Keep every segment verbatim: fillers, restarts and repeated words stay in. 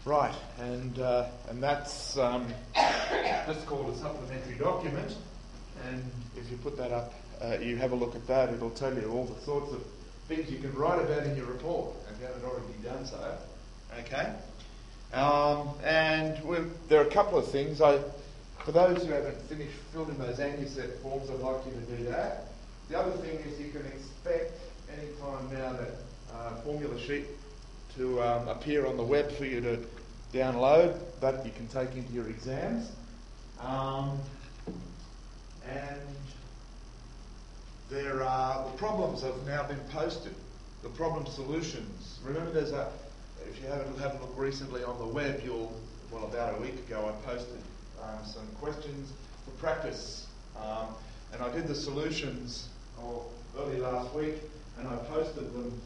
Right, and uh, and that's um, that's called a supplementary document, and if you put that up, uh, you have a look at that, it'll tell you all the sorts of things you can write about in your report, if you haven't already done so. Okay? Um, and we've, there are a couple of things. I, for those who haven't finished filling those ANUSET forms, I'd like you to do that. The other thing is you can expect any time now that uh, formula sheet to um, appear on the web for you to download, that you can take into your exams. Um, and there are, the problems have now been posted, the problem solutions. Remember, there's a, if you haven't had a look recently on the web, you'll, well, about a week ago I posted um, some questions for practice. Um, and I did the solutions oh, early last week, and I posted them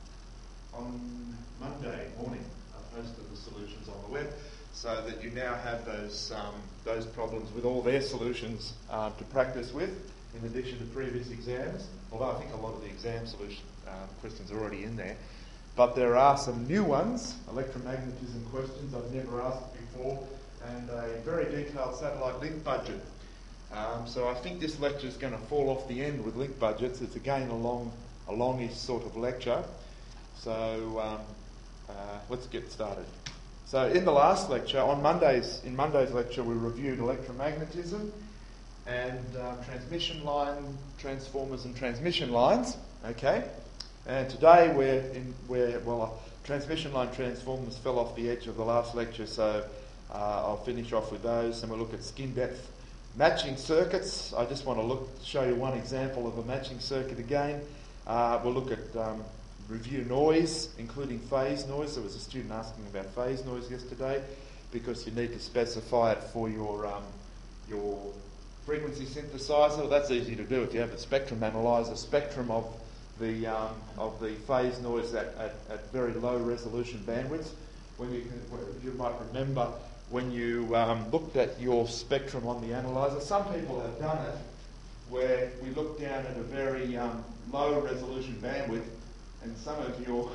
on Monday morning. I posted the solutions on the web, so that you now have those um, those problems with all their solutions uh, to practice with, in addition to previous exams. Although I think a lot of the exam solution uh, questions are already in there, but there are some new ones, electromagnetism questions I've never asked before, and a very detailed satellite link budget. Um, so I think this lecture is going to fall off the end with link budgets. It's again a long, a longish sort of lecture. So um, uh, let's get started. So in the last lecture, on Monday's in Monday's lecture, we reviewed electromagnetism and um, transmission line transformers and transmission lines. Okay, and today we're in where well, uh, transmission line transformers fell off the edge of the last lecture, so uh, I'll finish off with those, and we'll look at skin depth matching circuits. I just want to look show you one example of a matching circuit again. Uh, we'll look at um, review noise, including phase noise. There was a student asking about phase noise yesterday, because you need to specify it for your um, your frequency synthesizer. That's easy to do if you have a spectrum analyzer, spectrum of the um, of the phase noise at, at, at very low resolution bandwidths. When you can, you might remember when you um, looked at your spectrum on the analyzer, some people have done it where we look down at a very um, low resolution bandwidth, and some of your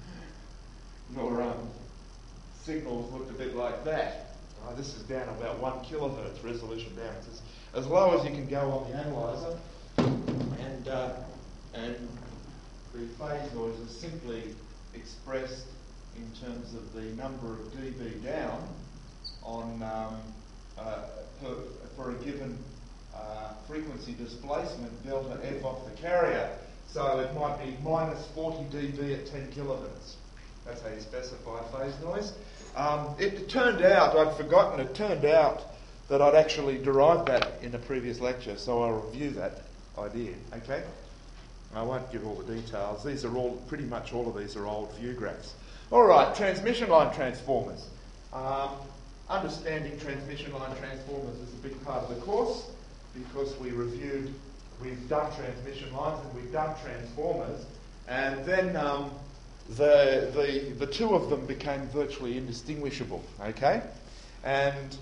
your um, signals looked a bit like that. Uh, this is down about one kilohertz resolution bandwidth. It's as low as you can go on the analyzer, and uh, and the phase noise is simply expressed in terms of the number of dB down on um, uh, per, for a given uh, frequency displacement delta F off the carrier. So it might be minus forty dB at ten kilohertz. That's how you specify phase noise. Um, it turned out, I'd forgotten, it turned out that I'd actually derived that in a previous lecture, so I'll review that idea, okay? I won't give all the details. These are all, pretty much all of these are old view graphs. All right, transmission line transformers. Um, understanding transmission line transformers is a big part of the course, because we reviewed, we've done transmission lines and we've done transformers, and then um, the, the, the two of them became virtually indistinguishable, okay? And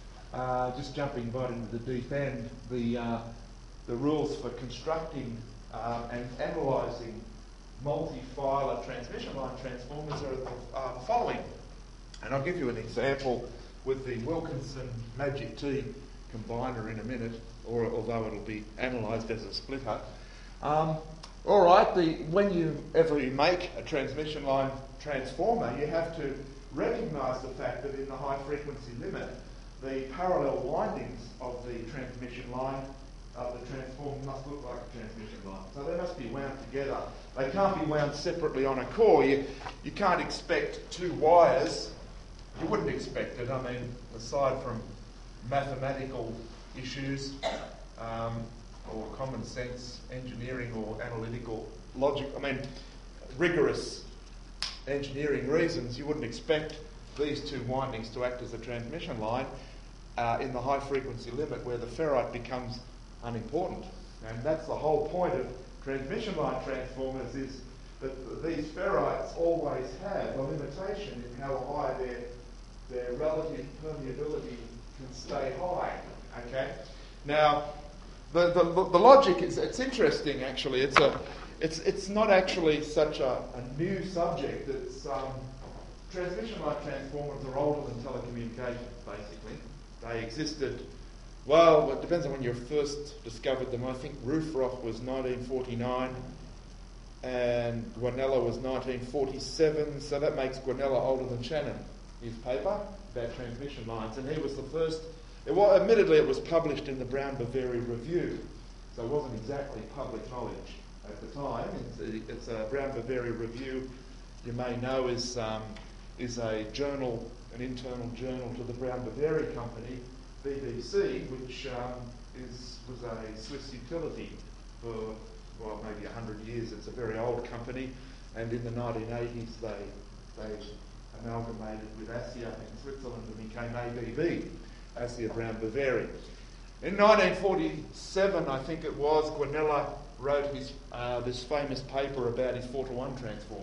uh, just jumping right into the deep end, the, uh, the rules for constructing um, and analysing multi-filer transmission line transformers are, are the following. And I'll give you an example with the Wilkinson Magic T combiner in a minute, or although it'll be analysed as a splitter. Um, all right, the, when you ever you make a transmission line transformer, you have to recognise the fact that in the high frequency limit, the parallel windings of the transmission line of the transformer must look like a transmission line. So they must be wound together. They can't be wound separately on a core. You, you can't expect two wires. You wouldn't expect it. I mean, aside from mathematical issues um, or common sense engineering or analytical logic, I mean, rigorous engineering reasons, you wouldn't expect these two windings to act as a transmission line uh, in the high frequency limit where the ferrite becomes unimportant. And that's the whole point of transmission line transformers, is that these ferrites always have a limitation in how high their their relative permeability can stay high. Okay. Now, the the, the logic is it's interesting actually. It's a it's it's not actually such a, a new subject. It's um transmission line transformers are older than telecommunications, basically. They existed, well, it depends on when you first discovered them. I think Roofrock was nineteen forty-nine and Guanella was nineteen forty-seven, so that makes Guanella older than Shannon, his paper about transmission lines. And he was the first, it was, admittedly it was published in the Brown Boveri Review, so it wasn't exactly public knowledge at the time. It's a, it's a Brown Boveri Review, you may know, is um, is a journal, an internal journal to the Brown Boveri company, B B C, which um, is was a Swiss utility for, well, maybe one hundred years. It's a very old company, and in the nineteen eighties they they amalgamated with ASSIA in Switzerland and became A B B, ASSIA Brown Boveri. In nineteen forty-seven, I think it was, Guanella wrote his uh, this famous paper about his four to one transformer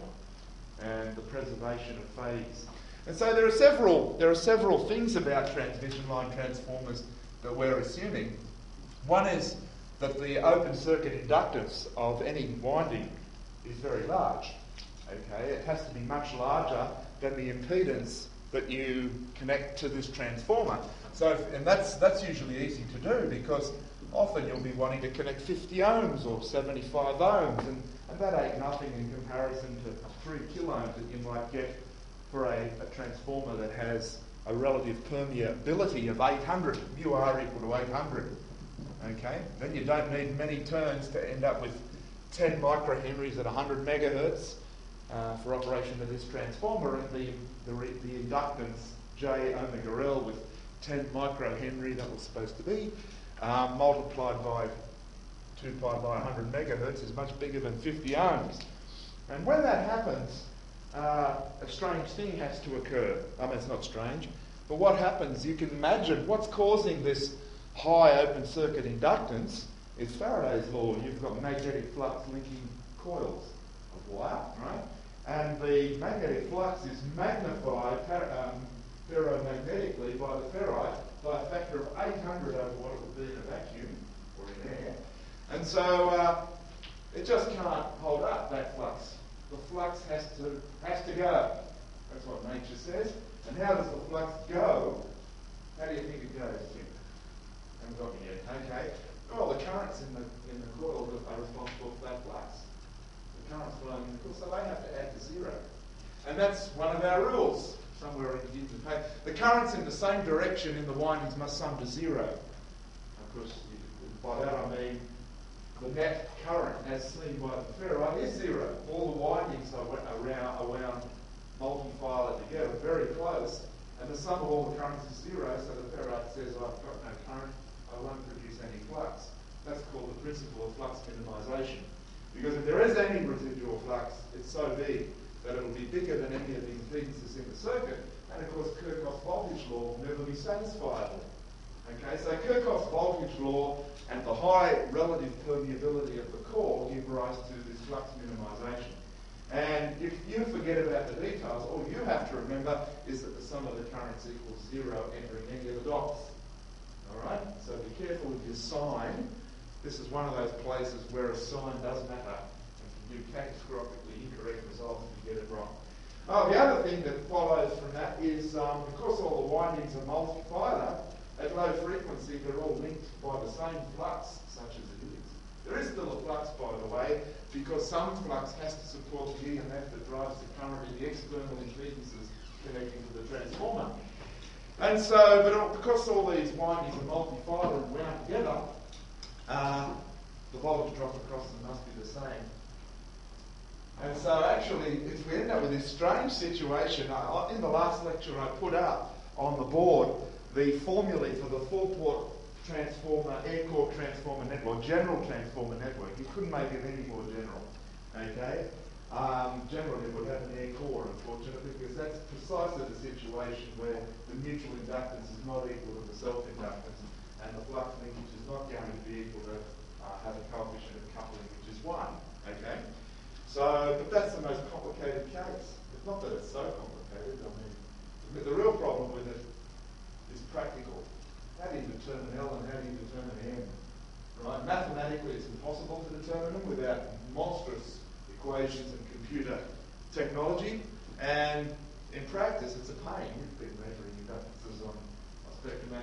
and the preservation of phase. And so there are several there are several things about transmission line transformers that we're assuming. One is that the open circuit inductance of any winding is very large. Okay, it has to be much larger than the impedance that you connect to this transformer. So, if, and that's that's usually easy to do, because often you'll be wanting to connect fifty ohms or seventy-five ohms, and, and that ain't nothing in comparison to three kilo ohms that you might get for a, a transformer that has a relative permeability of eight hundred, mu R equal to eight hundred. Okay, then you don't need many turns to end up with ten microhenries at one hundred megahertz uh, for operation of this transformer, and the the, re, the inductance J omega L with ten microhenry that was supposed to be um, multiplied by two pi by one hundred megahertz is much bigger than fifty ohms. And when that happens, uh, a strange thing has to occur. I mean, it's not strange, but what happens, you can imagine what's causing this high open circuit inductance is Faraday's law. You've got magnetic flux linking coils of wire, right? And the magnetic flux is magnified um, ferromagnetically by the ferrite by a factor of eight hundred over what it would be in a vacuum or in air. And so uh, it just can't hold up, that flux. The flux has to has to go. That's what nature says. And how does the flux go? How do you think it goes, Tim? Haven't got me yet. Okay. Well, the currents in the in the coil are responsible for that flux. The currents flowing in the coil, so they have to add to zero. And that's one of our rules. Somewhere in the interface. The currents in the same direction in the windings must sum to zero. Of course, by that I mean the net current as seen by the ferrite is zero. All the windings are around, around multi-filer together, very close, and the sum of all the currents is zero, so the ferrite says, I've got no current, I won't produce any flux. That's called the principle of flux minimization. Because if there is any residual flux, it's so big that it'll be bigger than any of the impedances in the circuit, and of course Kirchhoff's voltage law will never be satisfiable. Okay, so Kirchhoff's voltage law and the high relative permeability of the core give rise to this flux minimization. And if you forget about the details, all you have to remember is that the sum of the currents equals zero entering any of the dots. Alright, so be careful with your sign. This is one of those places where a sign does matter. You catastrophically incorrect results if you get it wrong. Oh, the other thing that follows from that is, um, because all the windings are multi-filer, at low frequency they're all linked by the same flux, such as it is. There is still a flux, by the way, because some flux has to support the E M F that drives the current in the external impedances connecting to the transformer. And so, but all, because all these windings are multi-filer and wound together, uh, the voltage drop across them must be the same. And so actually, if we end up with this strange situation, I, in the last lecture I put up on the board the formulae for the four-port transformer, air-core transformer network, general transformer network. You couldn't make it any more general, okay? Um, generally it would have an air core, unfortunately, because that's precisely the situation where the mutual inductance is not equal to the self-inductance, and the flux linkage is not going to be equal to uh, have a coefficient of coupling, which is one, okay? So, but that's the most complicated case. It's not that it's so complicated. I mean, the real problem with it is practical. How do you determine L and how do you determine M? Right? Mathematically, it's impossible to determine them without monstrous equations and computer technology. And in practice,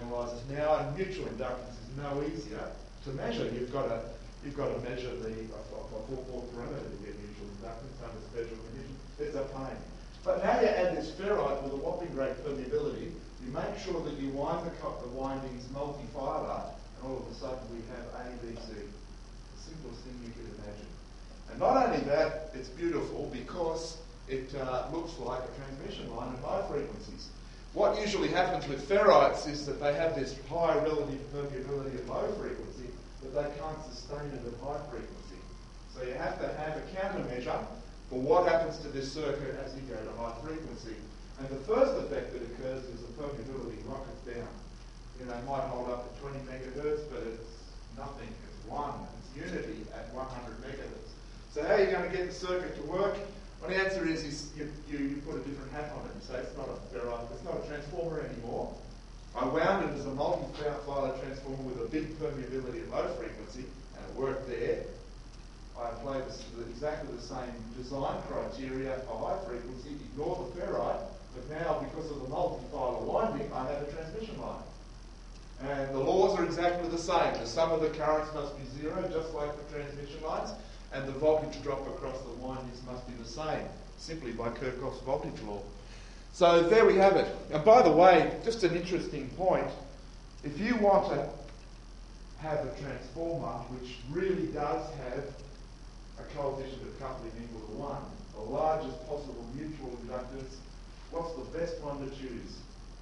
analyzers now, and mutual inductance is no easier to measure. You've got to you've got to measure the a four-port parameter to get mutual inductance under special conditions. It's a pain. But now you add this ferrite with a whopping great permeability. You make sure that you wind the, the windings multi-fibre, and all of a sudden we have A, B, C. The simplest thing you could imagine. And not only that, it's beautiful because it uh, looks like a transmission line at high frequencies. What usually happens with ferrites is that they have this high relative permeability at low frequency, but they can't sustain it at high frequency. So you have to have a countermeasure for what happens to this circuit as you go to high frequency. And the first effect that occurs is the permeability rockets down. You know, it might hold up at twenty megahertz, but it's nothing. It's one. It's unity at one hundred megahertz. So how are you going to get the circuit to work? Well, the answer is, is you, you, you put a different hat on it. You say it's not a ferrite, it's not a transformer anymore. I wound it as a multi-filar transformer with a big permeability at low frequency, and it worked there. I applied this, exactly the same design criteria for high frequency, ignore the ferrite, but now because of the multi-filar winding, I have a transmission line. And the laws are exactly the same. The sum of the currents must be zero, just like the transmission lines, and the voltage drop across the windings must be the same, simply by Kirchhoff's voltage law. So there we have it. And by the way, just an interesting point, if you want to have a transformer which really does have a coefficient of coupling equal to one, the largest possible mutual inductance, what's the best one to choose?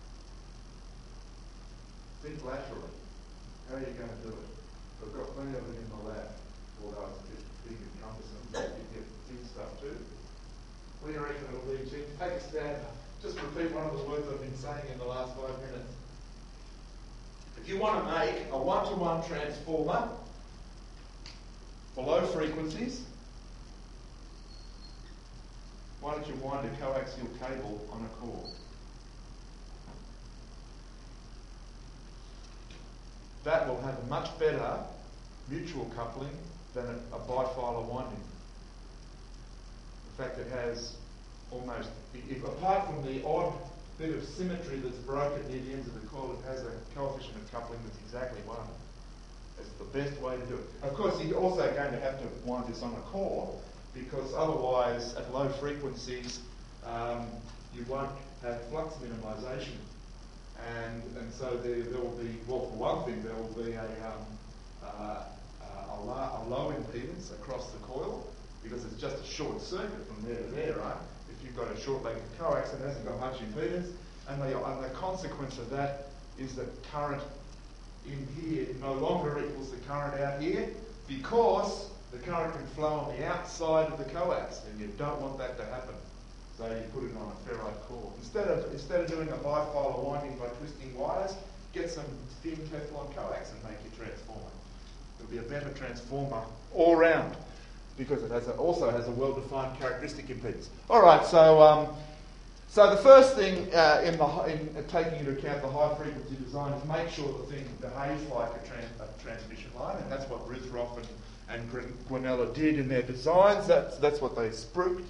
Think laterally. How are you going to do it? We've got plenty of it in the lab, although it's a bit big and cumbersome. You get thin stuff too. What do you reckon it'll be, Jim? Take a stab. Just repeat one of the words I've been saying in the last five minutes. If you want to make a one-to-one transformer for low frequencies, why don't you wind a coaxial cable on a core? That will have a much better mutual coupling than a, a bifilar winding. In fact, it has almost, if, apart from the odd bit of symmetry that's broken near the ends of the coil, it has a coefficient of coupling that's exactly one. It's the best way to do it. Of course, you're also going to have to wind this on a core, because otherwise, at low frequencies, um, you won't have flux minimization. And, and so there, there will be, well, for one thing, there will be a, um, uh, a, la- a low impedance across the coil, because it's just a short circuit from there to there, right? If you've got a short-legged coax, it hasn't got much impedance, and the, and the consequence of that is that current in here no longer equals the current out here, because the current can flow on the outside of the coax, and you don't want that to happen. So you put it on a ferrite core. Instead of instead of doing a bifilar winding by twisting wires, get some thin Teflon coax and make your transformer. It'll be a better transformer all round, because it has a, also has a well-defined characteristic impedance. All right, so um, so the first thing uh, in the in uh, taking into account the high-frequency design is make sure the thing behaves like a, trans, a transmission line, and that's what Ruthroff and and Guanella did in their designs. That's that's what they spruiked.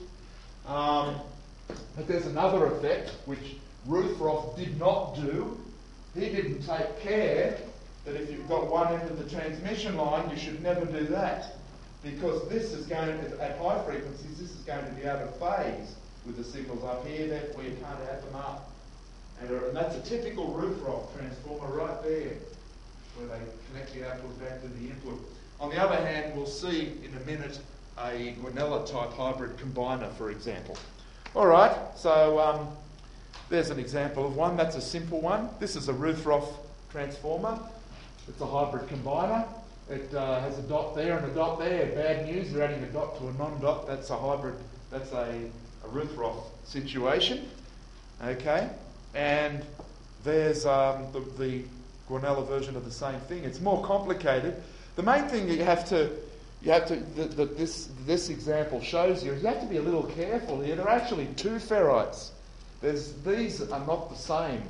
Um, but there's another effect which Ruthroff did not do. He didn't take care that if you've got one end of the transmission line, you should never do that, because this is going to, at high frequencies, this is going to be out of phase with the signals up here. Therefore, you can't add them up. And, and that's a typical Ruthroff transformer right there, where they connect the output back to the input. On the other hand, we'll see in a minute a Guanella-type hybrid combiner, for example. All right, so um, there's an example of one. That's a simple one. This is a Ruthroff transformer. It's a hybrid combiner. It uh, has a dot there and a dot there. Bad news, you're adding a dot to a non-dot. That's a hybrid, that's a, a Ruthroff situation. Okay, and there's um, the, the Guanella version of the same thing. It's more complicated. The main thing that you have to, you have to, that, that this this example shows you, is you have to be a little careful here. There are actually two ferrites. There's these are not the same.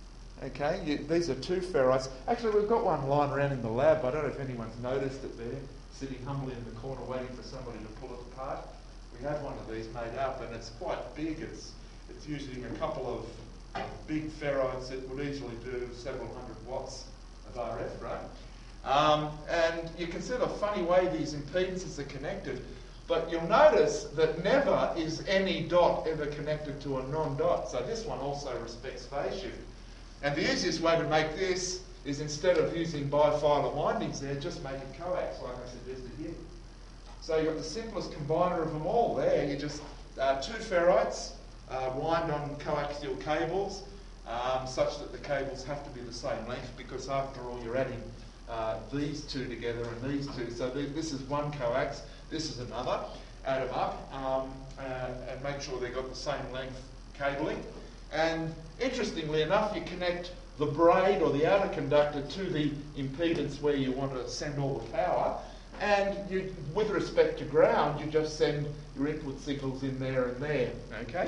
Okay, you, these are two ferrites. Actually, we've got one lying around in the lab. I don't know if anyone's noticed it there, sitting humbly in the corner, waiting for somebody to pull it apart. We have one of these made up, and it's quite big. It's it's using a couple of big big ferrites that would easily do several hundred watts of R F, right? Um, and you can see the funny way these impedances are connected, but you'll notice that never is any dot ever connected to a non-dot. So this one also respects phase shift. And the easiest way to make this is, instead of using bifilar windings there, just make it coax like I suggested here. So you've got the simplest combiner of them all there. You just, uh, two ferrites uh, wind on coaxial cables um, such that the cables have to be the same length, because after all you're adding uh, these two together and these two. So th this is one coax, this is another. Add them up um, uh, and make sure they've got the same length cabling. And interestingly enough, you connect the braid or the outer conductor to the impedance where you want to send all the power, and you, with respect to ground, you just send your input signals in there and there. Okay.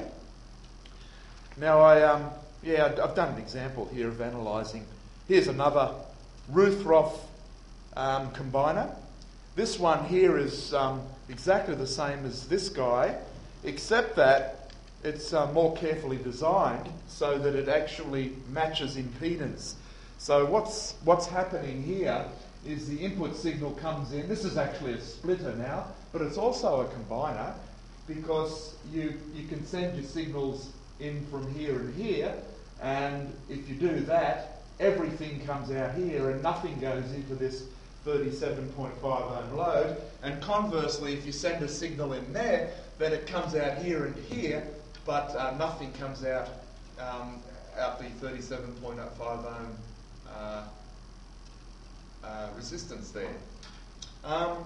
Now I um yeah I've done an example here of analysing. Here's another Ruthroff um, combiner. This one here is um, exactly the same as this guy, except that it's uh, more carefully designed so that it actually matches impedance. So what's what's happening here is the input signal comes in. This is actually a splitter now, but it's also a combiner, because you you can send your signals in from here and here, and if you do that, everything comes out here and nothing goes into this thirty-seven point five ohm load. And conversely, if you send a signal in there, then it comes out here and here, but uh, nothing comes out um, out the thirty-seven point five ohm uh, uh, resistance there. Um,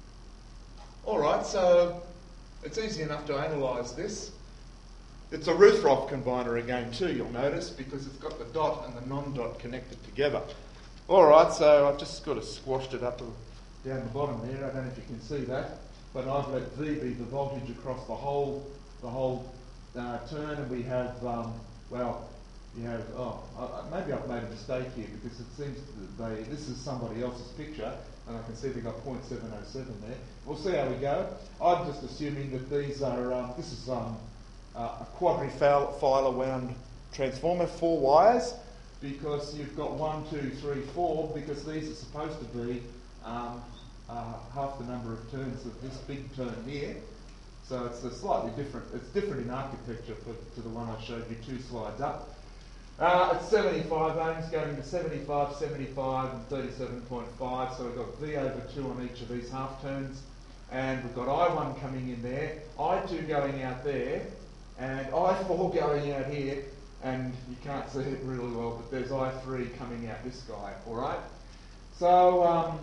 all right, so it's easy enough to analyse this. It's a Ruthroff combiner again too, you'll notice, because it's got the dot and the non-dot connected together. All right, so I've just sort of squashed it up down the bottom there. I don't know if you can see that, but I've let V be the voltage across the whole the whole Uh, turn, and we have, um, well, you have, oh, uh, maybe I've made a mistake here, because it seems that they, this is somebody else's picture, and I can see they've got zero point seven oh seven there. We'll see how we go. I'm just assuming that these are, um, this is um, uh, a quadrifilar wound transformer, four wires, because you've got one, two, three, four, because these are supposed to be um, uh, half the number of turns of this big turn here. So it's a slightly different, it's different in architecture for, to the one I showed you two slides up. Uh, it's seventy-five ohms going to seventy-five, seventy-five and thirty-seven point five, so we've got V over two on each of these half turns, and we've got I one coming in there, I two going out there, and I four going out here, and you can't see it really well, but there's I three coming out this guy, alright? So, um,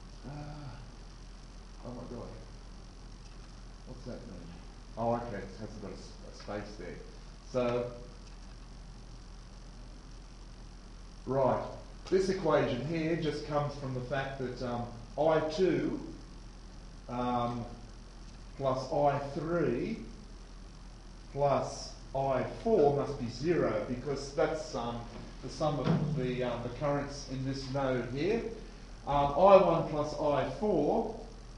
uh, oh my god. What's that mean? Oh, okay, it hasn't got a, a space there. So, right, this equation here just comes from the fact that um, I two um, plus I three plus I four must be zero, because that's um, the sum of the, um, the currents in this node here. Um, I one plus I four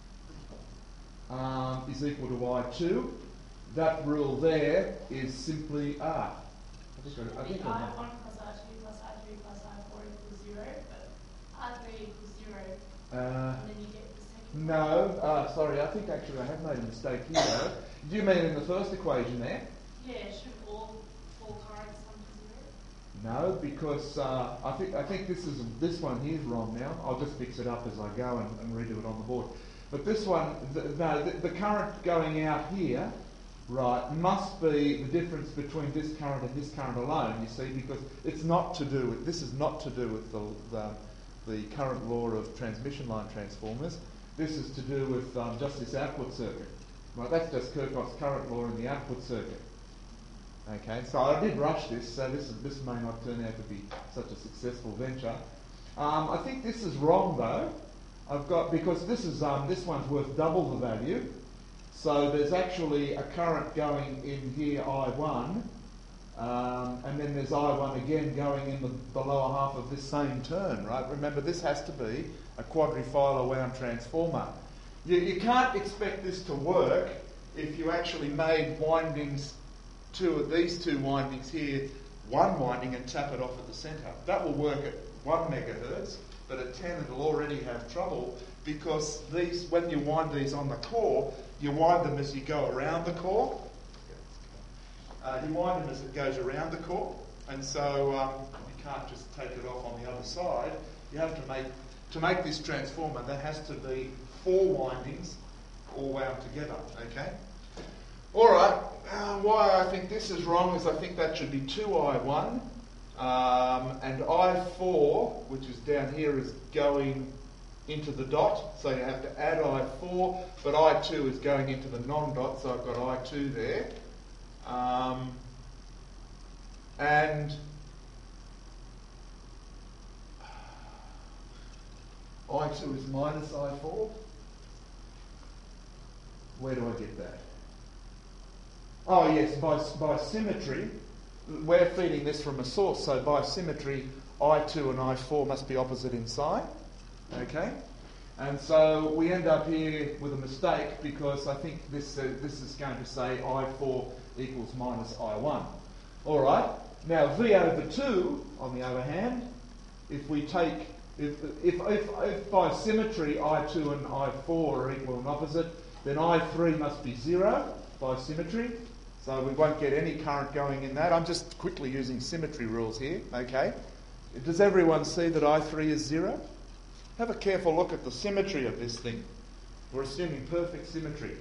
Um, is equal to I two. That rule there is simply R. I just got I think I one plus I two plus I three plus I four equals zero, but I three equals zero, uh, and then you get the second. No, uh, sorry, I think actually I have made a mistake here though. Do you mean in the first equation there? Yeah, should all four currents come to zero? No, because uh, I think I think this is this one here is wrong now. I'll just fix it up as I go and, and redo it on the board. But this one, the, no, the, the current going out here, right, must be the difference between this current and this current alone, you see, because it's not to do with, this is not to do with the, the, the current law of transmission line transformers. This is to do with um, just this output circuit. Right, that's just Kirchhoff's current law in the output circuit. Okay, so I did rush this, so this, is, this may not turn out to be such a successful venture. Um, I think this is wrong though. I've got, because this is um, this one's worth double the value, so there's actually a current going in here I one, um, and then there's I one again going in the, the lower half of this same turn, right? Remember, this has to be a quadrifilar wound transformer. You, you can't expect this to work if you actually made windings, two of these two windings here, one winding and tap it off at the centre. That will work at one megahertz, but at ten it'll already have trouble because these, when you wind these on the core, you wind them as you go around the core. Uh, you wind them as it goes around the core, and so um, you can't just take it off on the other side. You have to make, to make this transformer, there has to be four windings all wound together, okay? Alright, uh, why I think this is wrong is I think that should be two I one, um, and I four, which is down here, is going into the dot, so you have to add I four, but I two is going into the non-dot, so I've got I two there. Um, and I two is minus I four. Where do I get that? Oh yes, by, by symmetry, we're feeding this from a source, so by symmetry I two and I four must be opposite in sign. Okay? And so we end up here with a mistake because I think this, uh, this is going to say I four equals minus I one. Alright, now V over two, on the other hand, if we take, if, if, if, if by symmetry I two and I four are equal and opposite, then I three must be zero by symmetry. So we won't get any current going in that. I'm just quickly using symmetry rules here, okay? Does everyone see that I three is zero? Have a careful look at the symmetry of this thing. We're assuming perfect symmetry.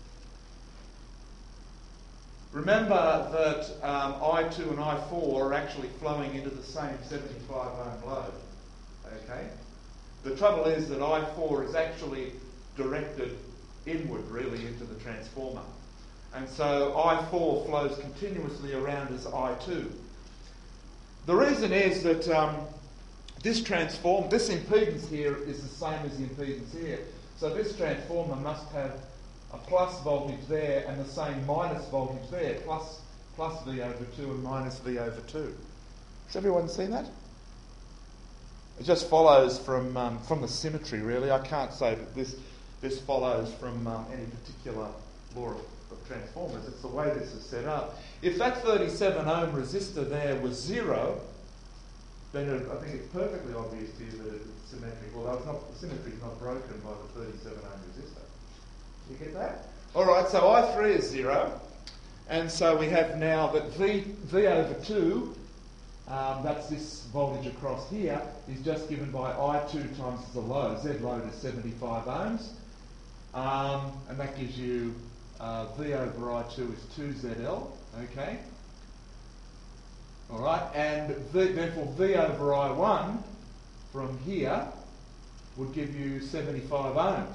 Remember that um, I two and I four are actually flowing into the same seventy-five ohm load, okay? The trouble is that I four is actually directed inward, really, into the transformer. And so I four flows continuously around as I two. The reason is that um, this transform, this impedance here is the same as the impedance here. So this transformer must have a plus voltage there and the same minus voltage there, plus, plus V over two and minus V over two. Has everyone seen that? It just follows from um, from the symmetry, really. I can't say that this this follows from um, any particular law of, of transformers. It's the way this is set up. If that thirty-seven ohm resistor there was zero, then it, I think it's perfectly obvious to you that it's symmetric. Although it's not, the symmetry is not broken by the thirty-seven ohm resistor. You get that? All right. So I three is zero, and so we have now that V V over two. Um, that's this voltage across here, is just given by I two times the load. Z load is seventy-five ohms. Um, and that gives you uh, V over I two is two Z L. Okay? Alright, and v, therefore V over I one from here would give you seventy-five ohms.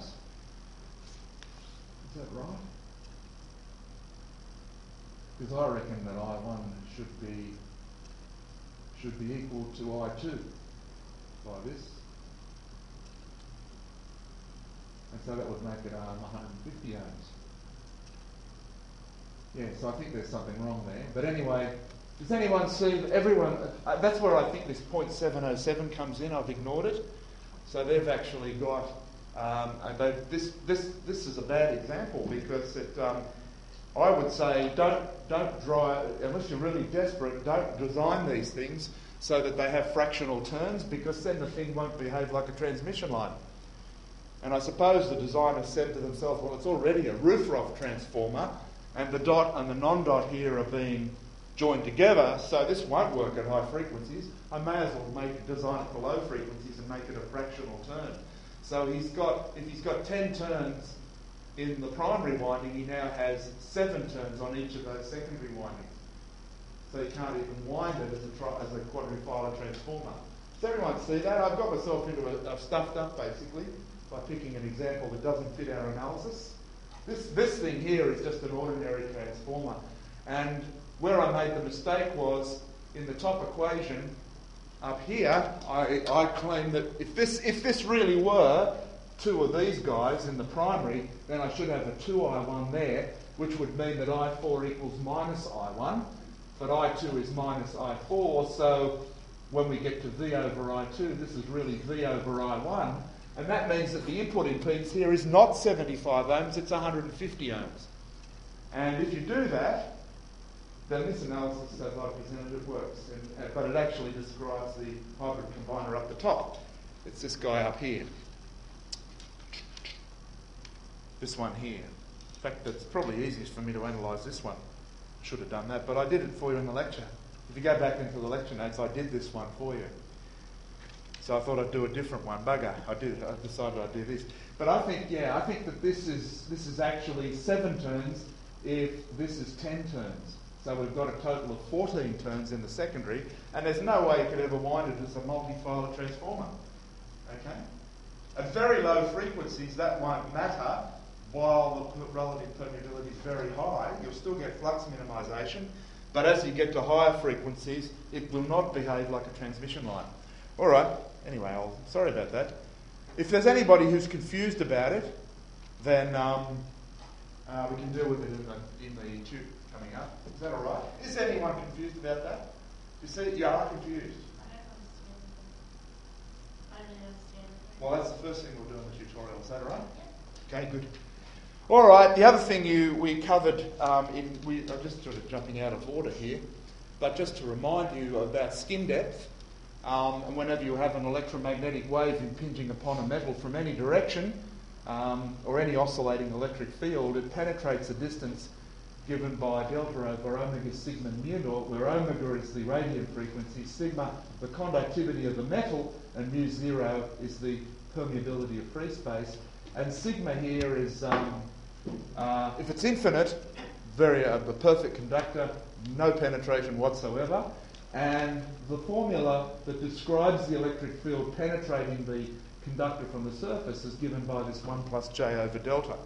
Is that right? Because I reckon that I one should be should be equal to I two by this. And so that would make it um, one hundred fifty ohms. Yeah, so I think there's something wrong there. But anyway, does anyone see, that everyone, uh, that's where I think this point seven oh seven comes in. I've ignored it. So they've actually got, um, they, this, this, this is a bad example because it, um, I would say don't don't drive, unless you're really desperate, don't design these things so that they have fractional turns, because then the thing won't behave like a transmission line. And I suppose the designers said to themselves, well, it's already a roof-rough transformer, and the dot and the non-dot here are being joined together, so this won't work at high frequencies. I may as well make design it for low frequencies and make it a fractional turn. So he's got, if he's got ten turns in the primary winding, he now has seven turns on each of those secondary windings. So you can't even wind it as a, tri- as a quadrifilar transformer. Does everyone see that? I've got myself into a, I've stuffed up basically by picking an example that doesn't fit our analysis. This, this thing here is just an ordinary transformer. And where I made the mistake was in the top equation up here, I, I claim that if this, if this really were two of these guys in the primary, then I should have a two I one there, which would mean that I four equals minus I one, but I two is minus I four, so when we get to V over I two, this is really V over I one, and that means that the input impedance here is not seventy-five ohms, it's one hundred fifty ohms. And if you do that, then this analysis, as I presented, it works. And, uh, but it actually describes the hybrid combiner up the top. It's this guy up here. This one here. In fact, it's probably easiest for me to analyse this one. Should have done that, but I did it for you in the lecture. If you go back into the lecture notes, I did this one for you. So I thought I'd do a different one. Bugger, I did. I decided I'd do this. But I think, yeah, I think that this is this is actually seven turns if this is ten turns. So we've got a total of fourteen turns in the secondary, and there's no way you could ever wind it as a multi-filer transformer. Okay? At very low frequencies, that won't matter. While the relative permeability is very high, you'll still get flux minimisation. But as you get to higher frequencies, it will not behave like a transmission line. All right. Anyway, I'll, sorry about that. If there's anybody who's confused about it, then um, uh, we can deal with it in the, in the tube coming up. Is that all right? Is anyone confused about that? You see, you are confused. I don't understand. I don't really understand. Well, that's the first thing we'll do in the tutorial. Is that all right? Yeah. Okay, good. All right. The other thing you we covered um, in we I'm just sort of jumping out of order here, but just to remind you about skin depth. Um, and whenever you have an electromagnetic wave impinging upon a metal from any direction, um, or any oscillating electric field, it penetrates a distance given by delta over omega sigma mu naught, where omega is the radiant frequency, sigma the conductivity of the metal, and mu zero is the permeability of free space. And sigma here is, um, uh, if it's infinite, very uh, a perfect conductor, no penetration whatsoever. And the formula that describes the electric field penetrating the conductor from the surface is given by this one plus J over delta.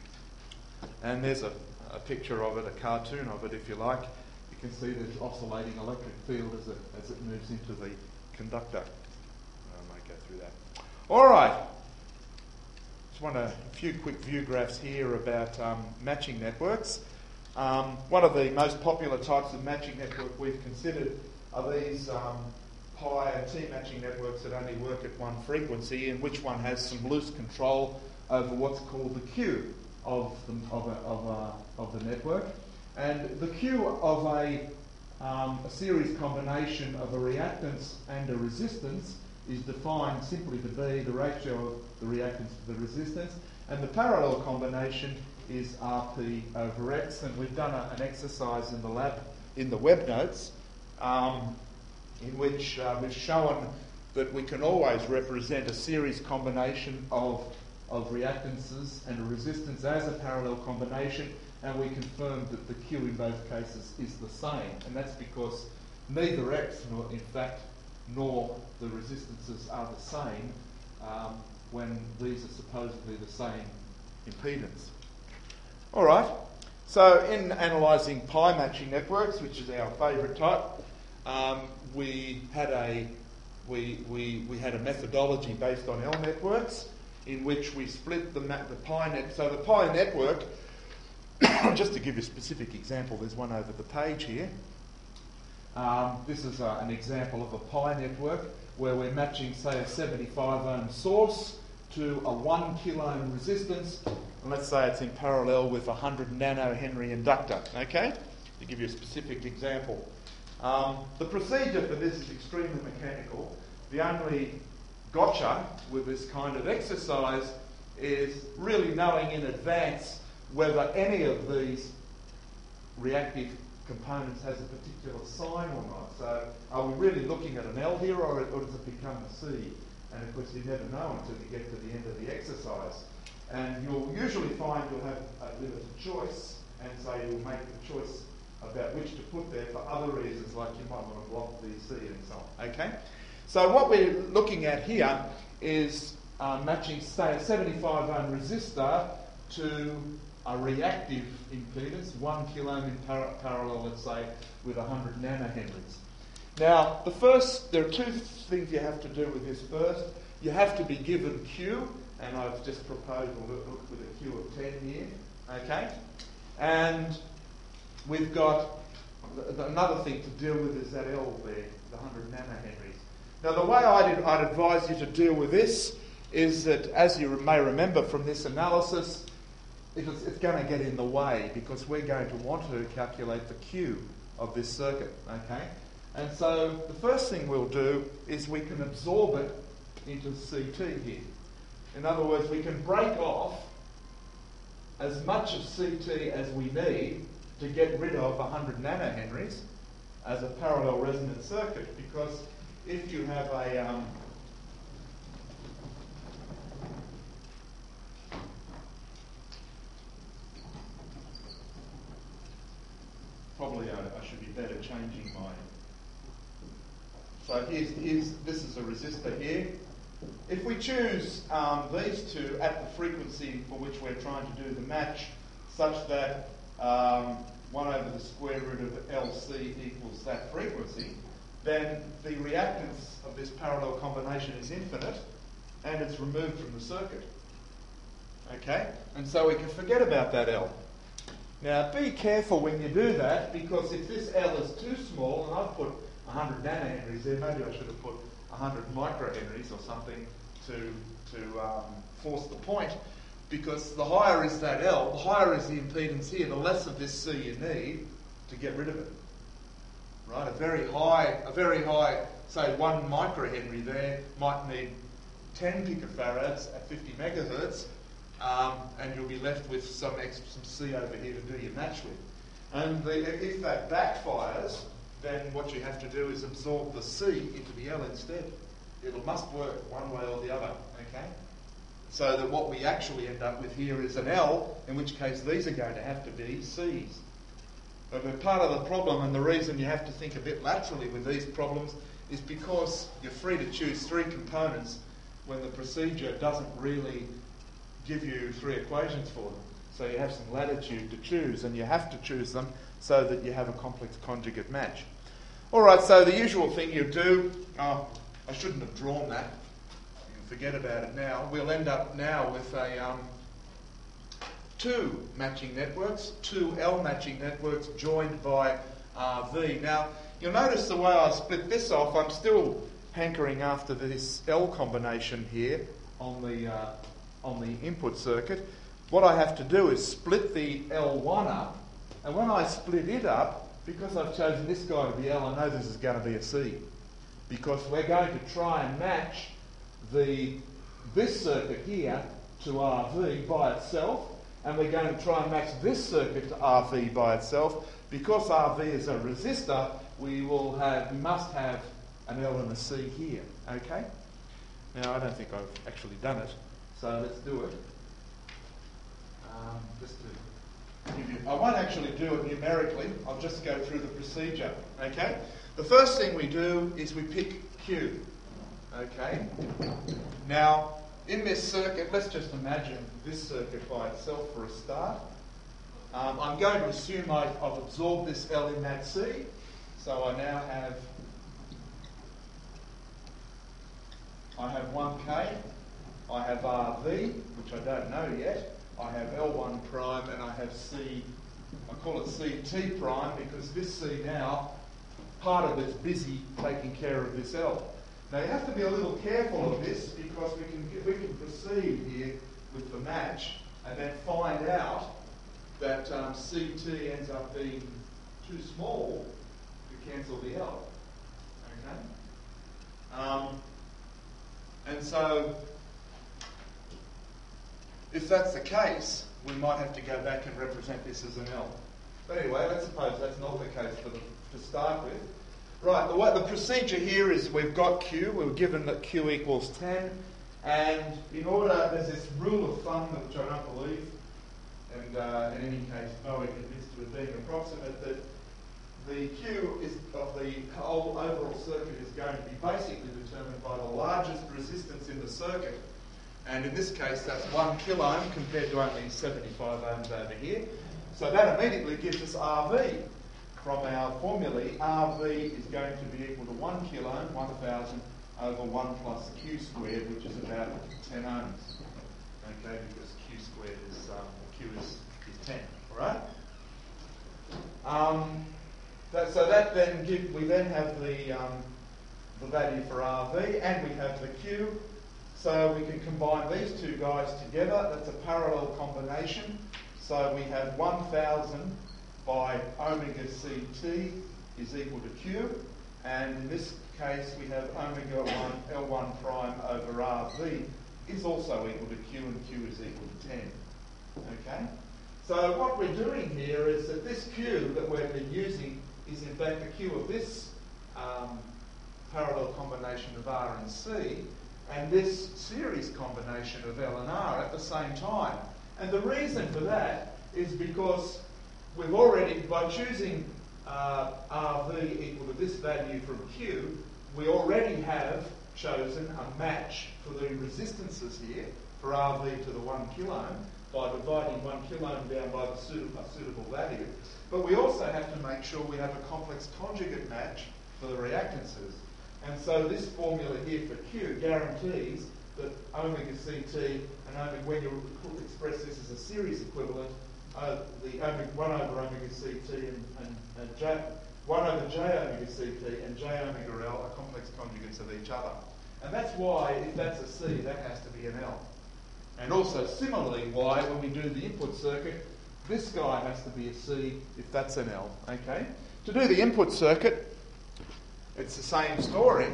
And there's a, a picture of it, a cartoon of it if you like. You can see this oscillating electric field as it, as it moves into the conductor. I might go through that. All right. Just want a, a few quick view graphs here about um, matching networks. Um, one of the most popular types of matching network we've considered are these um, pi and T matching networks that only work at one frequency, in which one has some loose control over what's called the Q of the, of, a, of, a, of the network. And the Q of a, um, a series combination of a reactance and a resistance is defined simply to be the ratio of the reactance to the resistance, and the parallel combination is R P over X. And we've done a, an exercise in the lab in the web notes um, in which uh, we've shown that we can always represent a series combination of, of reactances and a resistance as a parallel combination, and we confirmed that the Q in both cases is the same, and that's because neither X nor, in fact, nor the resistances are the same um, when these are supposedly the same impedance. All right, so in analysing pi matching networks, which is our favourite type, um, we had a we, we we had a methodology based on L networks in which we split the ma- the pi net. So the pi network, just to give you a specific example, there's one over the page here. Um, this is uh, an example of a pi network where we're matching, say, a seventy-five ohm source to a one kilo ohm resistance, and let's say it's in parallel with a one hundred nanohenry inductor, okay? To give you a specific example. Um, the procedure for this is extremely mechanical. The only gotcha with this kind of exercise is really knowing in advance whether any of these reactive components has a particular sign or not. So are we really looking at an L here, or, or does it become a C? And of course you never know until you get to the end of the exercise. And you'll usually find you'll have a limited choice, and so you'll make the choice about which to put there for other reasons, like you might want to block the C and so on. Okay? So what we're looking at here is uh, matching, say, a seventy-five ohm resistor to a reactive impedance, one kilo ohm in par- parallel, let's say, with one hundred nanohenries. Now, the first, there are two things you have to do with this first. You have to be given Q, and I've just proposed a look with a Q of ten here, okay? And we've got another thing to deal with is that L there, the one hundred nanohenries. Now, the way I'd, I'd advise you to deal with this is that, as you may remember from this analysis, it's, it's going to get in the way because we're going to want to calculate the Q of this circuit, okay? And so the first thing we'll do is we can absorb it into C T here. In other words, we can break off as much of C T as we need to get rid of one hundred nanohenries as a parallel resonant circuit, because if you have a um, probably I, I should be better changing my. So here's, here's this is a resistor here. If we choose um, these two at the frequency for which we're trying to do the match, such that um, one over the square root of L C equals that frequency, then the reactance of this parallel combination is infinite and it's removed from the circuit. Okay? And so we can forget about that L. Now be careful when you do that, because if this L is too small, and I've put one hundred nanohenries there, maybe I should have put one hundred microhenries or something to, to um, force the point, because the higher is that L, the higher is the impedance here, the less of this C you need to get rid of it. Right? A very high, a very high, say one microhenry there might need ten picofarads at fifty megahertz, um, and you'll be left with some extra, some C over here to do your match with. And the, if that backfires, then what you have to do is absorb the C into the L instead. It must work one way or the other, okay? So that what we actually end up with here is an L, in which case these are going to have to be C's. But part of the problem, and the reason you have to think a bit laterally with these problems, is because you're free to choose three components when the procedure doesn't really give you three equations for them. So you have some latitude to choose, and you have to choose them so that you have a complex conjugate match. All right, so the usual thing you do, oh, I shouldn't have drawn that. You can forget about it now. We'll end up now with a um, two matching networks, two L matching networks joined by R V. Now, you'll notice the way I split this off, I'm still hankering after this L combination here on the, uh, on the input circuit. What I have to do is split the L one up, and when I split it up, because I've chosen this guy to be L, I know this is going to be a C, because we're going to try and match the this circuit here to R V by itself, and we're going to try and match this circuit to R V by itself. Because R V is a resistor, we will have, we must have an L and a C here, okay? Now, I don't think I've actually done it, so let's do it. Um, just to give you, I won't actually do it numerically, I'll just go through the procedure, okay? The first thing we do is we pick Q, okay? Now, in this circuit, let's just imagine this circuit by itself for a start. Um, I'm going to assume I, I've absorbed this L in that C, so I now have I have one K, I have R V, which I don't know yet, I have L one prime, and I have C, I call it C T prime, because this C now, part of it's busy taking care of this L. Now you have to be a little careful of this, because we can get, we can proceed here with the match and then find out that um, C T ends up being too small to cancel the L. Okay? Um, and so, if that's the case, we might have to go back and represent this as an L. But anyway, let's suppose that's not the case for the, to start with. Right, the, way, the procedure here is we've got Q, we were given that Q equals ten, and in order, there's this rule of thumb, which I don't believe, and uh, in any case, Bowie convinced to it being approximate, that the Q is of the whole overall circuit is going to be basically determined by the largest resistance in the circuit. And in this case, that's one kilo ohm compared to only seventy-five ohms over here. So that immediately gives us R V. From our formulae, R V is going to be equal to one kilo ohm, one thousand, over one plus Q squared, which is about ten ohms. Okay, because Q squared is, um, Q is, is ten, all right? Um, that, so that then give, we then have the, um, the value for R V, and we have the Q. So we can combine these two guys together. That's a parallel combination. So we have one thousand by omega C T is equal to Q, and in this case we have omega one L one prime over R V is also equal to Q, and Q is equal to ten. Okay? So what we're doing here is that this Q that we've been using is in fact the Q of this um, parallel combination of R and C, and this series combination of L and R at the same time. And the reason for that is because we've already, by choosing uh, R V equal to this value from Q, we already have chosen a match for the resistances here, for R V to the one kilo ohm, by dividing one kilo ohm down by the suitable, suitable value. But we also have to make sure we have a complex conjugate match for the reactances. And so this formula here for Q guarantees that omega C T and omega, when you express this as a series equivalent, uh, the omega, one over omega C T and, and, and J, one over J omega C T and J omega L are complex conjugates of each other. And that's why, if that's a C, that has to be an L. And also similarly why, when we do the input circuit, this guy has to be a C if that's an L. Okay? To do the input circuit, it's the same story.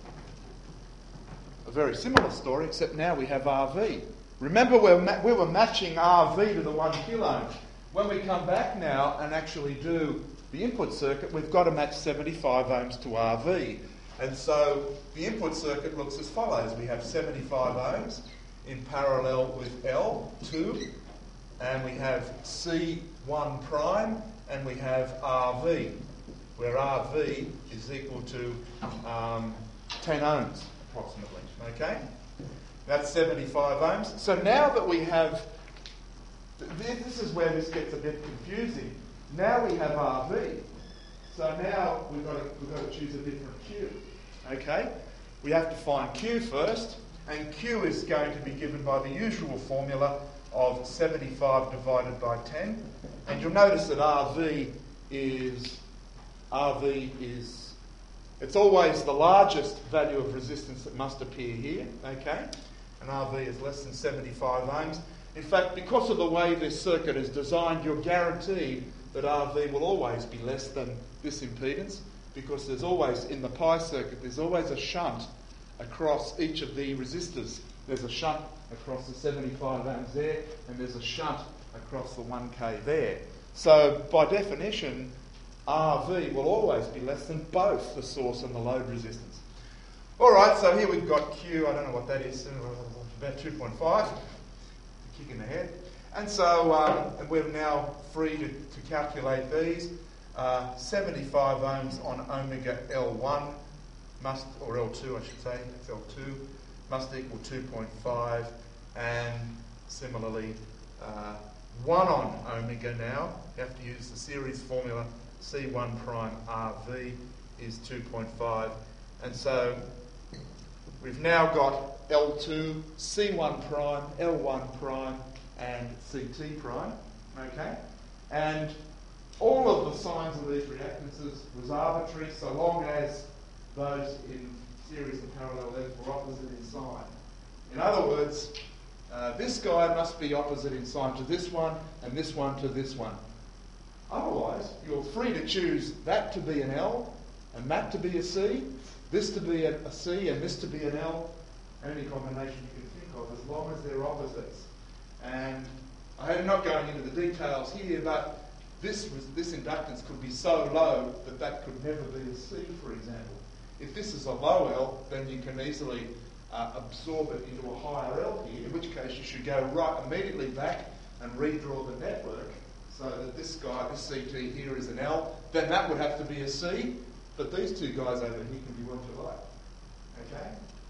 A very similar story, except now we have R V. Remember, we're ma- we were matching R V to the one kilo ohm. When we come back now and actually do the input circuit, we've got to match seventy-five ohms to R V. And so the input circuit looks as follows. We have seventy-five ohms in parallel with L two, and we have C one prime, and we have R V, where R V is equal to um, ten ohms approximately. Okay? That's seventy-five ohms. So now that we have, th- this is where this gets a bit confusing. Now we have R V. So now we've got to, we've got to choose a different Q. Okay? We have to find Q first, and Q is going to be given by the usual formula of seventy-five divided by ten. And you'll notice that R V is, R V is, it's always the largest value of resistance that must appear here, okay? And R V is less than seventy-five ohms. In fact, because of the way this circuit is designed, you're guaranteed that R V will always be less than this impedance, because there's always, in the pi circuit, there's always a shunt across each of the resistors. There's a shunt across the seventy-five ohms there, and there's a shunt across the one K there. So, by definition, R V will always be less than both the source and the load resistance. Alright, so here we've got Q, I don't know what that is, about two point five, a kick in the head. And so um, we're now free to, to calculate these. Uh, seventy-five ohms on omega L one must, or L two I should say, it's L two, must equal two point five, and similarly uh, one on omega now, you have to use the series formula, C one prime R V is two point five, and so we've now got L two, C one prime, L one prime, and C T prime, okay? And all of the signs of these reactances was arbitrary so long as those in series and parallel length were opposite in sign. In other words, uh, this guy must be opposite in sign to this one, and this one to this one. Otherwise, you're free to choose that to be an L, and that to be a C, this to be a, a C, and this to be an L, any combination you can think of, as long as they're opposites. And I'm not going into the details here, but this was, this inductance could be so low that that could never be a C, for example. If this is a low L, then you can easily uh, absorb it into a higher L here, in which case you should go right immediately back and redraw the network so that this guy, this C T here is an L. Then that would have to be a C, but these two guys over here can be what you like. Okay?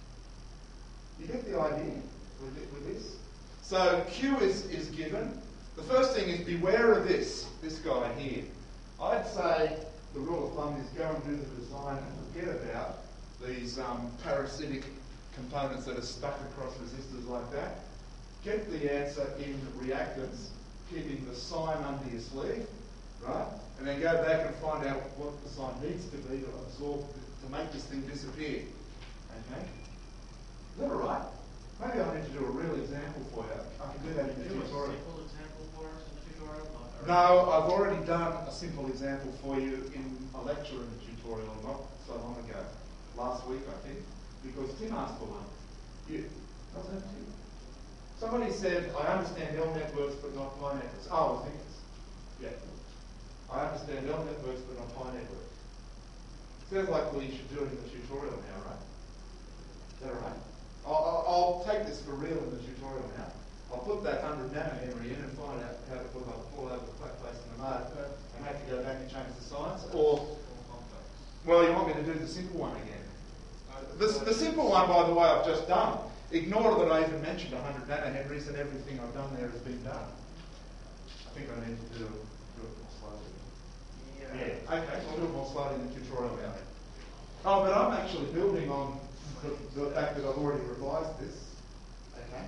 You get the idea with, it, with this? So Q is, is given. The first thing is beware of this, this guy here. I'd say the rule of thumb is go and do the design and forget about these um, parasitic components that are stuck across resistors like that. Get the answer in reactance, keeping the sign under your sleeve, right? And then go back and find out what the sign needs to be to absorb, to make this thing disappear. Okay? Is that all right? Maybe I need to do a real example for you. I can do that in the Do a tutorial. simple example for us in the tutorial. tutorial? Not No, I've already done a simple example for you in a lecture in a tutorial not so long ago, last week I think, because Tim asked for one. You, what's that, Tim? Somebody said, I understand L networks but not pi networks. Oh, I think it's, yeah. I understand L networks but not pi networks. Sounds like we should do it in the tutorial now, right? Is that all right? I'll, I'll, I'll take this for real in the tutorial now. I'll put that one hundred nanohenry in and find out how to put it up all over the flat place in the mud and have to go back and change the signs. Or, well, you want me to do the simple one again? The, the simple one, by the way, I've just done. Ignore that I even mentioned one hundred nanohenries and everything I've done there has been done. I think I need to do, do it more slowly. Yeah. yeah. Okay, I'll do it more slowly in the tutorial now. Oh, but I'm actually building on the, the fact that I've already revised this. Okay.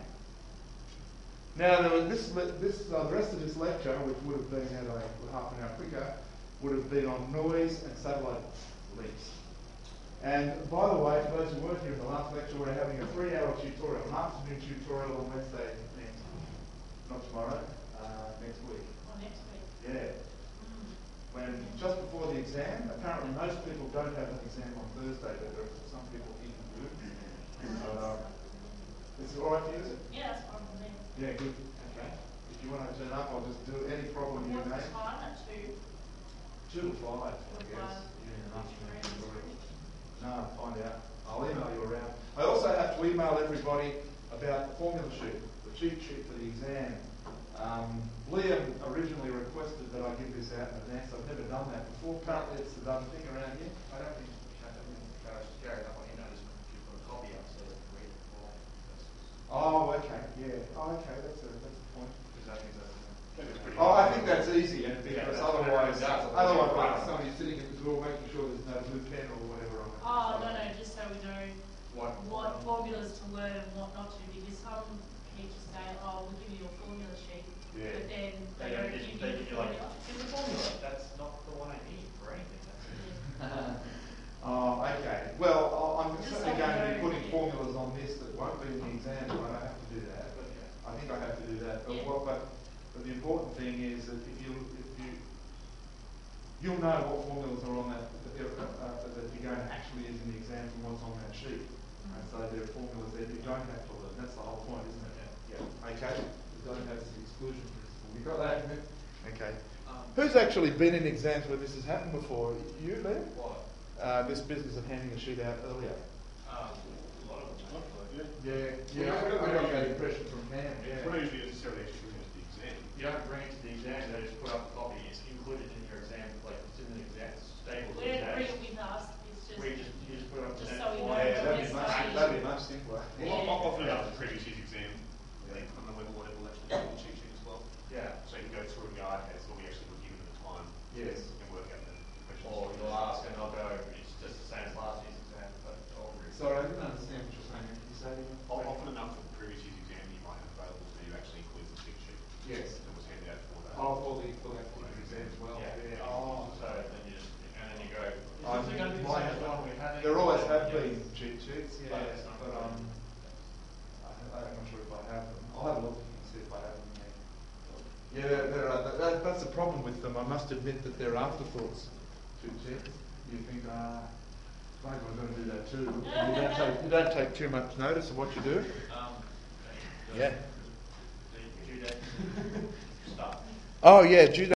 Now, there was this, this uh, the rest of this lecture, which would have been at a half an hour quicker, would have been on noise and satellite links. And by the way, for those who weren't here in the last lecture, we're having a three-hour tutorial, an afternoon tutorial on Wednesday next, not tomorrow, uh, next week. Or next week. Yeah. Mm. When just before the exam, apparently most people don't have an exam on Thursday, but there are some people even do. So, uh, is it all right to use it? Yeah, that's fine with me. Yeah, good. Okay. If you want to turn up, I'll just do it. Any problem you What's name. the time at two? Two to five, Two I to guess. five. Yeah, afternoon tutorial. No, find out. I'll email you around. I also have to email everybody about the formula sheet, the cheat sheet for the exam. Um, Liam originally requested that I give this out in advance. I've never done that before. Apparently it's the done thing around here. I don't think I don't think Gareth Gareth, I want you to notice when you put a copy up so that you read it before. Oh, okay, yeah. Oh, okay, that's a that's a point. Because I think that's Oh, I think that's easy, and Yeah, because that's otherwise, what everyone does. otherwise, like somebody sitting at the door making sure there's no blue pen or whatever on it. Oh, no, no, just so we know what what formulas to learn and what not to, because some teachers say, oh, we'll give you your formula sheet, Yeah. but then they they don't don't give give they you give the you like formula. here's the formula. That's not the one I need for anything. That's Oh, okay. Well, I- I'm Just certainly so going to we be know, putting yeah. formulas on this that won't be in the exam, but I don't have to do that. But I think I have to do that. But, Yeah. what, but, but the important thing is that if you if you you'll know what formulas are on that that, uh, uh, that you're going to actually use in the exam from what's on that sheet. And so there are formulas there you don't have to learn. That's the whole point, isn't it? Yeah. Okay. You don't have the exclusion principle. You got that? Okay. Um, Who's actually been in exams where this has happened before? You, Liam? what? Uh, this business of handing a sheet out earlier. Um, a lot of them. Yeah, yeah. I got, I got that impression from Pam. Yeah. We're not usually necessarily actually bringing it to the exam. You don't bring it to the exam, they just put up a copy. It's included in your exam, like it's in the exam, it's stable. We don't bring it with us, it's just, We just, you just put it up Just to so we know Yeah, when that'd be we're much, studying. that'd be much simpler. Well, Yeah. I'll often after the previous year's exam, they put on the web or whatever will actually do the cheat sheet as well. Yeah. So you can go through and go, okay, it's what we actually were given at the time. Yes. And work out the questions. Or you'll ask and they'll go, it's just the same as last year's exam, but I'll read. Sorry, I didn't understand what you're saying. Can you say it again? O- Often enough for the previous year's exam you might have available to you actually includes the cheat sheet. Yes. That was handed out for that. Oh, for the for that for the exam as well. Yeah. Oh. So then you just, and then you go, is I this going to be the might same as have- one we had? There always have been cheat sheets, yeah, But it's not but um, I, I'm not sure if I have them. I'll have a look and see if I have them there. Yeah, there, there are, that, that's the problem with them. I must admit that they're afterthoughts. Cheat sheets. You think, ah, uh, I'm going to do that too. And you don't take you don't take too much notice of what you do. Um, Yeah. the due date stuff. Oh yeah, due